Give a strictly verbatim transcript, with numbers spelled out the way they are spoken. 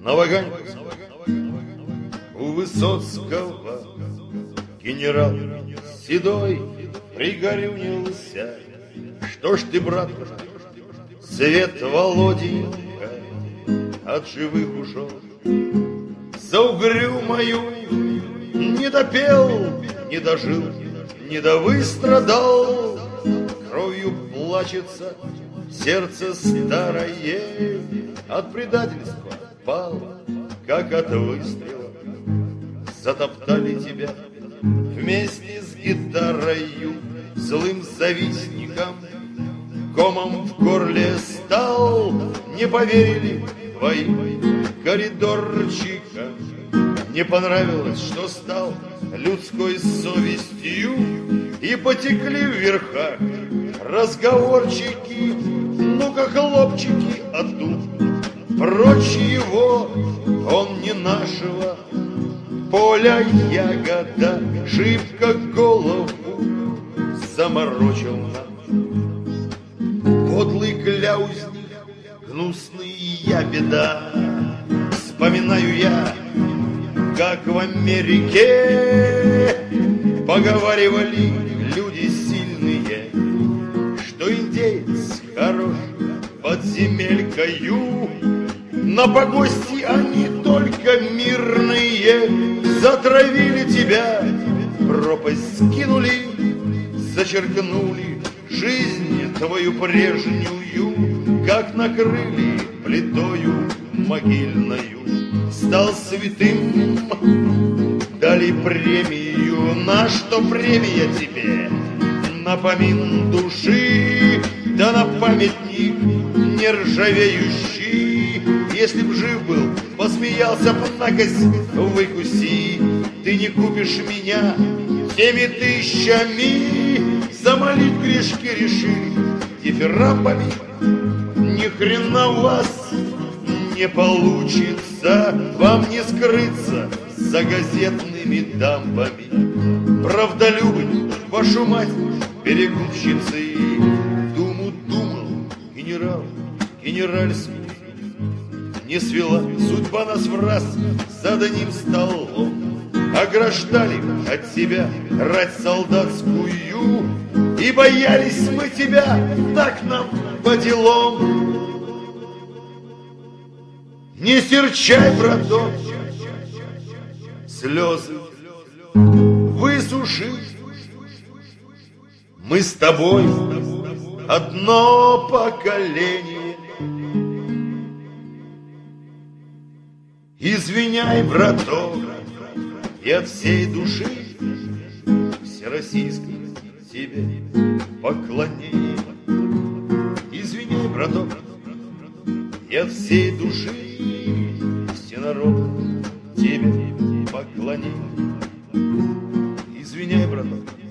на ваганьку у Высоцкого генерал седой пригорюнился. Что ж ты, брат, свет Володенька от живых ушел? За угрюмою не допел, не дожил, не довыстрадал. Кровью плачется сердце старое, от предательства пало, как от выстрела. Затоптали тебя вместе с гитарою, злым завистником комом в горле стал. Не поверили твоим коридорчикам, не понравилось, что стал людской совестью. И потекли в верхах разговорчики, ну-ка, хлопчики, а тут прочь его, он не нашего поля ягода, шибко голову заморочил нам. Подлый кляузник, гнусный я беда. Вспоминаю я, как в Америке поговаривали люди сильные, что индеец хорош подземелькою. На погости они только мирные, затравили тебя, пропасть скинули, зачеркнули жизнь твою прежнюю, как накрыли плитою могильною. Стал святым, дали премию. На что премия тебе? На помин души, да на памятник нержавеющий. Если б жив был, посмеялся б накось, выкуси. Ты не купишь меня теми тысячами, замолить грешки решили дифирамбами. Ни хрена у вас не получится, вам не скрыться за газетными дамбами. Правдолюбы, вашу мать, перекупщицы. Думу думал генерал, генеральский не свела судьба нас в раз за одним столом. Ограждали от себя рать солдатскую, и боялись мы тебя, так нам по делам. Не серчай, браток, слезы высуши. Мы с тобой одно поколение. Извиняй, браток, и от всей души всероссийской тебе поклонение. Извиняй, браток, и от всей души всенародно тебе поклонение. Извиняй, браток,